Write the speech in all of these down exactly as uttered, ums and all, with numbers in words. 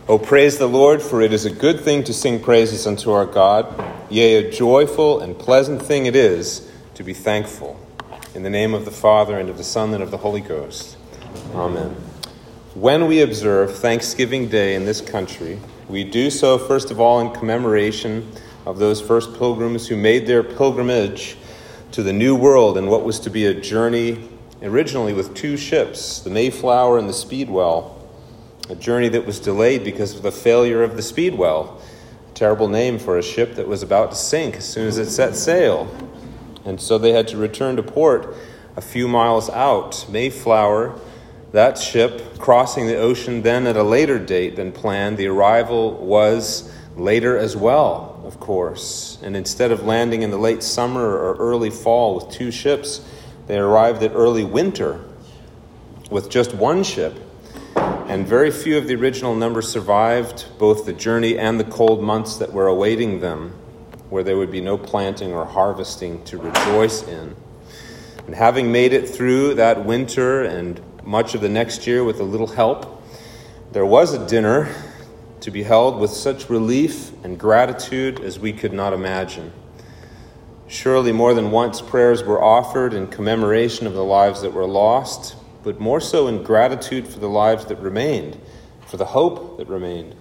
O praise the Lord, for it is a good thing to sing praises unto our God. Yea, a joyful and pleasant thing it is to be thankful. In the name of the Father, and of the Son, and of the Holy Ghost. Amen. When we observe Thanksgiving Day in this country, we do so first of all in commemoration of those first pilgrims who made their pilgrimage to the New World in what was to be a journey originally with two ships, the Mayflower and the Speedwell. A journey that was delayed because of the failure of the Speedwell, a terrible name for a ship that was about to sink as soon as it set sail. And so they had to return to port a few miles out. Mayflower, that ship, crossing the ocean then at a later date than planned. The arrival was later as well, of course. And instead of landing in the late summer or early fall with two ships, they arrived at early winter with just one ship. And very few of the original number survived both the journey and the cold months that were awaiting them, where there would be no planting or harvesting to rejoice in. And having made it through that winter and much of the next year with a little help, there was a dinner to be held with such relief and gratitude as we could not imagine. Surely more than once prayers were offered in commemoration of the lives that were lost, but more so in gratitude for the lives that remained, for the hope that remained.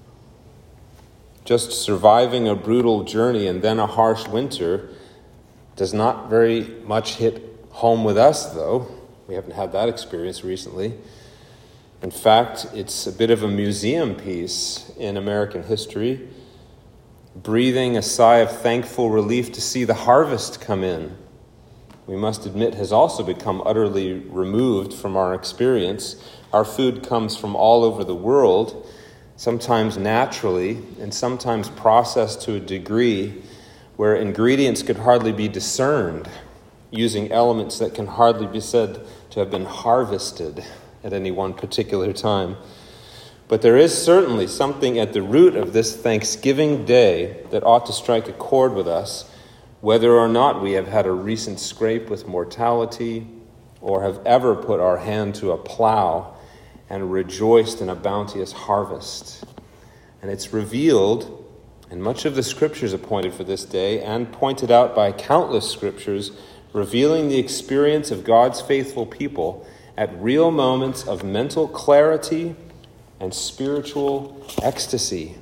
Just surviving a brutal journey and then a harsh winter does not very much hit home with us, though. We haven't had that experience recently. In fact, it's a bit of a museum piece in American history, breathing a sigh of thankful relief to see the harvest come in. We must admit, has also become utterly removed from our experience. Our food comes from all over the world, sometimes naturally, and sometimes processed to a degree where ingredients could hardly be discerned, using elements that can hardly be said to have been harvested at any one particular time. But there is certainly something at the root of this Thanksgiving Day that ought to strike a chord with us, whether or not we have had a recent scrape with mortality or have ever put our hand to a plow and rejoiced in a bounteous harvest. And it's revealed, and much of the scriptures appointed for this day and pointed out by countless scriptures, revealing the experience of God's faithful people at real moments of mental clarity and spiritual ecstasy.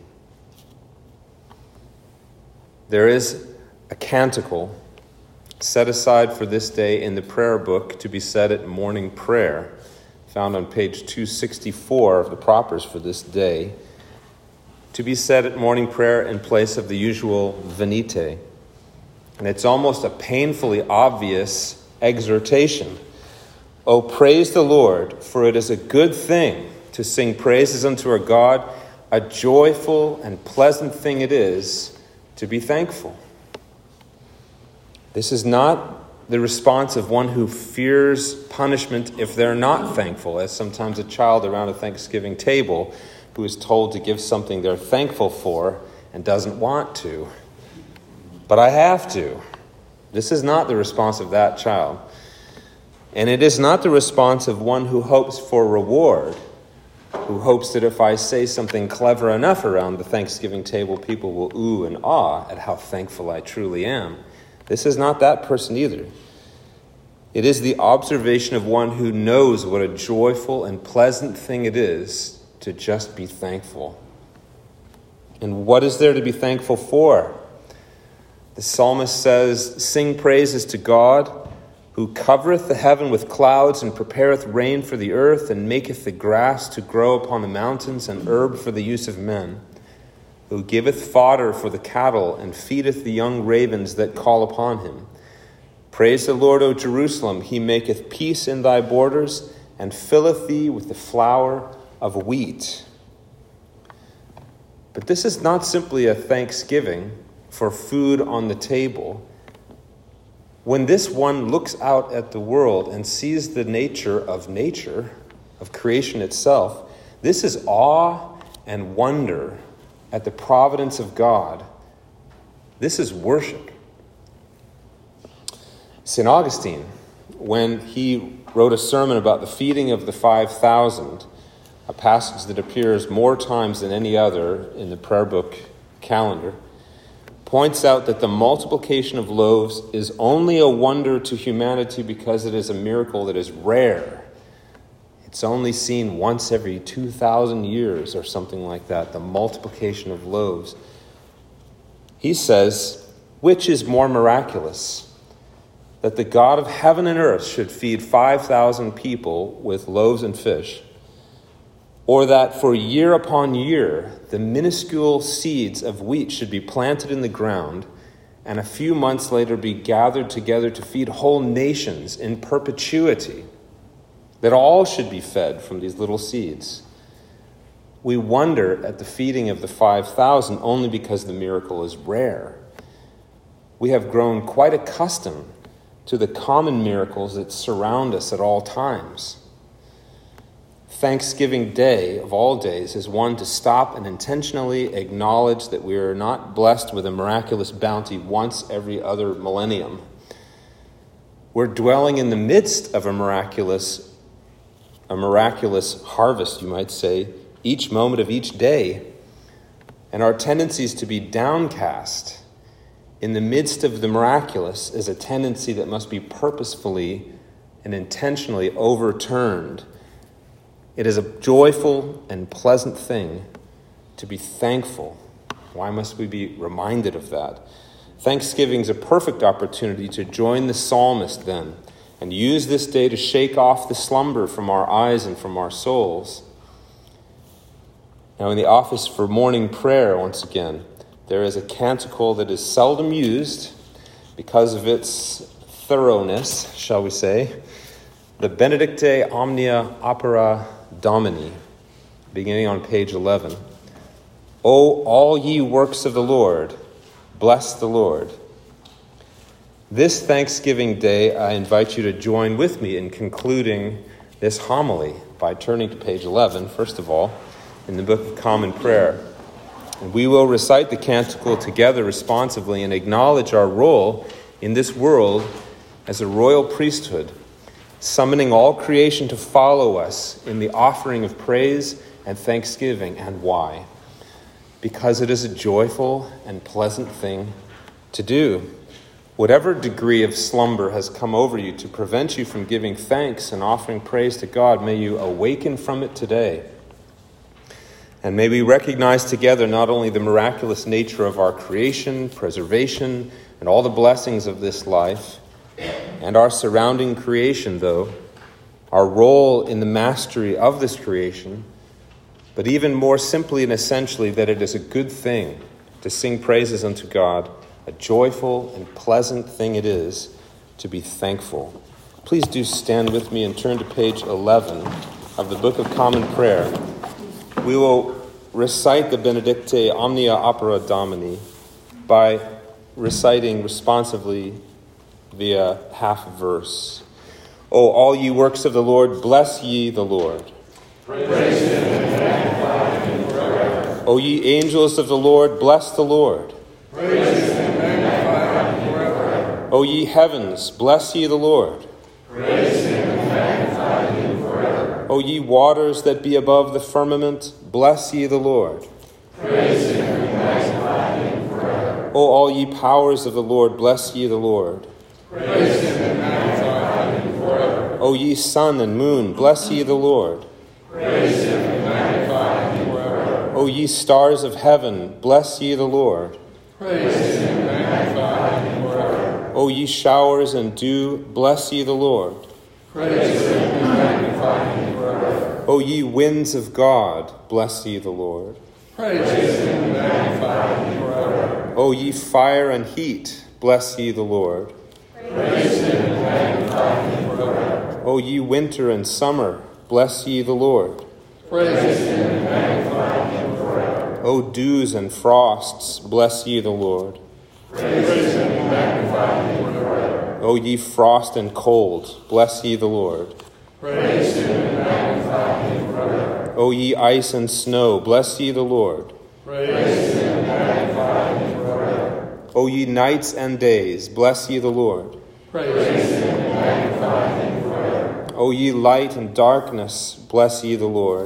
There is a canticle set aside for this day in the prayer book to be said at morning prayer, found on page two sixty-four of the propers for this day, to be said at morning prayer in place of the usual Venite. And it's almost a painfully obvious exhortation. O praise the Lord, for it is a good thing to sing praises unto our God. A joyful and pleasant thing it is to be thankful. This is not the response of one who fears punishment if they're not thankful, as sometimes a child around a Thanksgiving table who is told to give something they're thankful for and doesn't want to. But I have to. This is not the response of that child. And it is not the response of one who hopes for reward, who hopes that if I say something clever enough around the Thanksgiving table, people will ooh and ah at how thankful I truly am. This is not that person either. It is the observation of one who knows what a joyful and pleasant thing it is to just be thankful. And what is there to be thankful for? The psalmist says, "Sing praises to God, who covereth the heaven with clouds, and prepareth rain for the earth, and maketh the grass to grow upon the mountains, and herb for the use of men, who giveth fodder for the cattle, and feedeth the young ravens that call upon him. Praise the Lord, O Jerusalem. He maketh peace in thy borders, and filleth thee with the flour of wheat." But this is not simply a thanksgiving for food on the table. When this one looks out at the world and sees the nature of nature, of creation itself, this is awe and wonder at the providence of God. This is worship. Saint Augustine, when he wrote a sermon about the feeding of the five thousand, a passage that appears more times than any other in the prayer book calendar, points out that the multiplication of loaves is only a wonder to humanity because it is a miracle that is rare. It's only seen once every two thousand years or something like that, the multiplication of loaves. He says, which is more miraculous? That the God of heaven and earth should feed five thousand people with loaves and fish, or that for year upon year the minuscule seeds of wheat should be planted in the ground and a few months later be gathered together to feed whole nations in perpetuity, that all should be fed from these little seeds. We wonder at the feeding of the five thousand only because the miracle is rare. We have grown quite accustomed to the common miracles that surround us at all times. Thanksgiving Day, of all days, is one to stop and intentionally acknowledge that we are not blessed with a miraculous bounty once every other millennium. We're dwelling in the midst of a miraculous, a miraculous harvest, you might say, each moment of each day. And our tendencies to be downcast in the midst of the miraculous is a tendency that must be purposefully and intentionally overturned. It is a joyful and pleasant thing to be thankful. Why must we be reminded of that? Thanksgiving is a perfect opportunity to join the psalmist then and use this day to shake off the slumber from our eyes and from our souls. Now, in the office for morning prayer, once again, there is a canticle that is seldom used because of its thoroughness, shall we say, the Benedicte Omnia Opera Domini, beginning on page eleven. O all ye works of the Lord, bless the Lord. This Thanksgiving Day, I invite you to join with me in concluding this homily by turning to page eleven, first of all, in the Book of Common Prayer. And we will recite the canticle together responsively and acknowledge our role in this world as a royal priesthood, summoning all creation to follow us in the offering of praise and thanksgiving. And why? Because it is a joyful and pleasant thing to do. Whatever degree of slumber has come over you to prevent you from giving thanks and offering praise to God, may you awaken from it today. And may we recognize together not only the miraculous nature of our creation, preservation, and all the blessings of this life, and our surrounding creation, though, our role in the mastery of this creation, but even more simply and essentially that it is a good thing to sing praises unto God, a joyful and pleasant thing it is to be thankful. Please do stand with me and turn to page eleven of the Book of Common Prayer. We will recite the Benedicte Omnia Opera Domini by reciting responsively via half verse. O all ye works of the Lord, bless ye the Lord. Praise him and magnify him forever. O ye angels of the Lord, bless the Lord. Praise him and magnify him forever. O ye heavens, bless ye the Lord. Praise him and magnify him forever. O ye waters that be above the firmament, bless ye the Lord. Praise him and magnify him forever. O all ye powers of the Lord, bless ye the Lord. Praise him and magnify him forever. O ye sun and moon, bless ye the Lord. Praise him and magnify him forever. O ye stars of heaven, bless ye the Lord. Praise him and magnify him forever. O ye showers and dew, bless ye the Lord. Praise him and magnify him forever. O ye winds of God, bless ye the Lord. Praise him and magnify him forever. O ye fire and heat, bless ye the Lord. Praise him and magnify him forever. O ye winter and summer, bless ye the Lord. Praise him and magnify him forever. O dews and frosts, bless ye the Lord. Praise him and magnify him forever. O ye frost and cold, bless ye the Lord. Praise him and magnify him forever. O ye ice and snow, bless ye the Lord. Praise him and magnify him forever. O ye nights and days, bless ye the Lord. Praise him and magnify him forever. O ye light and darkness, bless ye the Lord.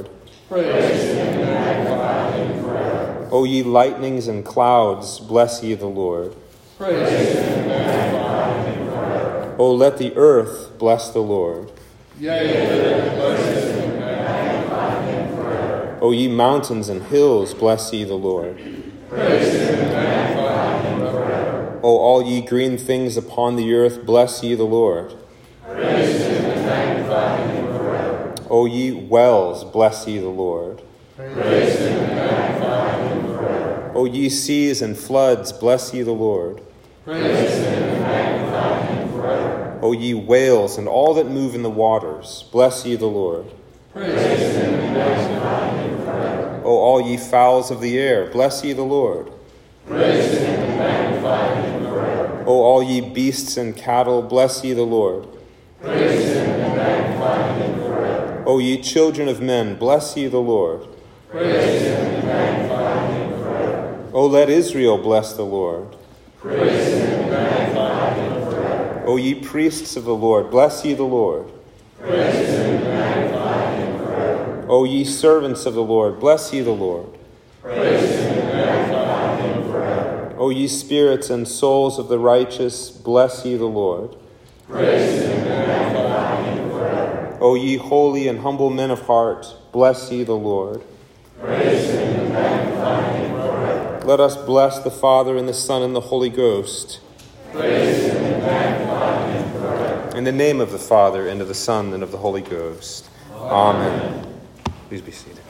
Praise him and magnify him forever. O ye lightnings and clouds, bless ye the Lord. Praise him and magnify him forever. O let the earth bless the Lord. Yea, let it bless him and magnify him forever. O ye mountains and hills, bless ye the Lord. Praise him and magnify him forever. O all ye green things upon the earth, bless ye the Lord. Praise him and magnify him forever. O ye wells, bless ye the Lord. Praise him and magnify him forever. O ye seas and floods, bless ye the Lord. Praise him and magnify him forever. O ye whales and all that move in the waters, bless ye the Lord. Praise him and magnify him forever. O all ye fowls of the air, bless ye the Lord. Praise him and magnify him forever. O all ye beasts and cattle, bless ye the Lord. Praise him and magnify him forever. O ye children of men, bless ye the Lord. Praise him and magnify him forever. O let Israel bless the Lord. Praise him and magnify him forever. O ye priests of the Lord, bless ye the Lord. Praise him and magnify him forever. O ye servants of the Lord, bless ye the Lord. Praise him and magnify him forever. O ye spirits and souls of the righteous, bless ye the Lord. Praise him and magnify him forever. O ye holy and humble men of heart, bless ye the Lord. Praise him and magnify him forever. Let us bless the Father and the Son and the Holy Ghost. Praise him and magnify him forever. In the name of the Father, and of the Son, and of the Holy Ghost. Amen. Please be seated.